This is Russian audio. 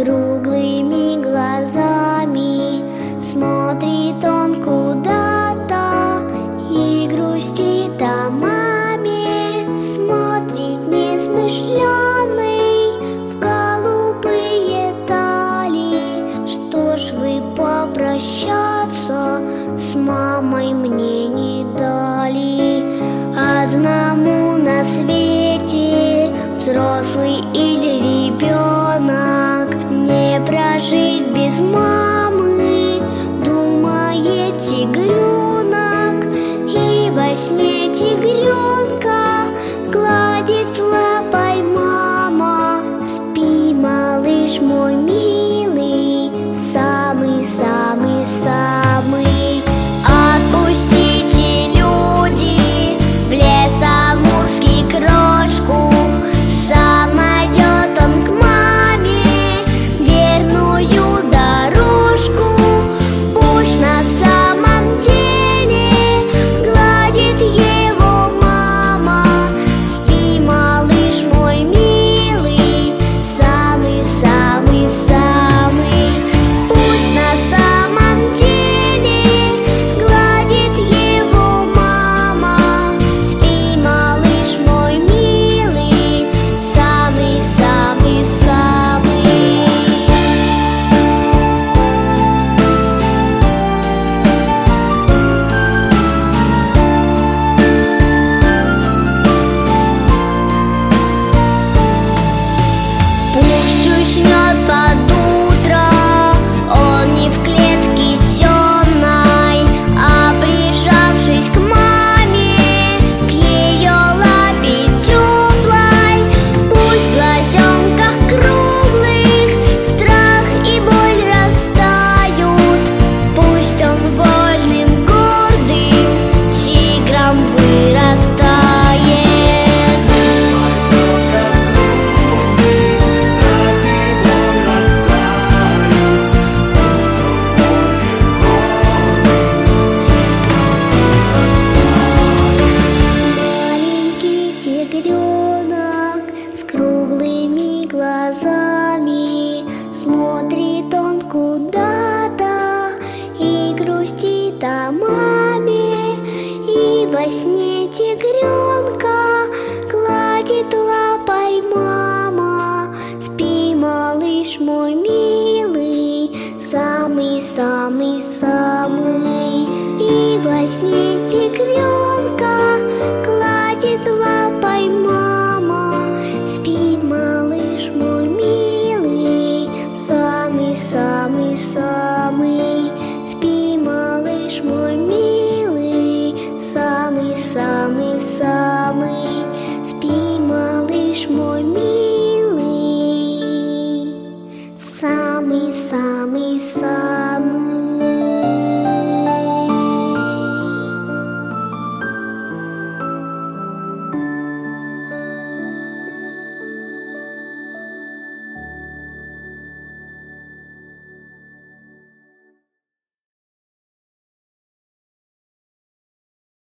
круглыми глазами. Смотрит он куда-то и грустит о маме. Смотрит несмышленый в голубые дали. Что ж вы попрощаться с мамой мне не дали? Одному на свете, взрослый или ребенок, не прожить без мамы, думает тигренок. И во сне тигренка гладит лапой мама. Спи, малыш мой милый, самый-самый-самый. Отпустите, люди, в лес амурский крошку. Сам найдет он к маме верную дорожку. Пусть на самом деле гладит его мама. Спи, малыш мой милый, самый-самый-самый. Пусть на самом деле гладит его мама. Спи, малыш мой милый, самый-самый-самый. Пусть уснет под утро он не в клетке темной, а прижавшись к маме, к ее лапе теплой. Пусть в глазенках круглых страх и боль растают. Пусть он вольным, гордым тигром вырастает. Маленький тигренок с круглыми глазами. Смотрит он куда-то и грустит о маме. И во сне тигренка гладит лапой мама. Спи, малыш мой милый, самый-самый-самый. И во сне тигренка гладит лапой мама. Спи, малыш мой милый, самый-самый-самый. Спи, малыш мой милый, самый-самый-самый. Спи, малыш мой милый, самый-самый-самый.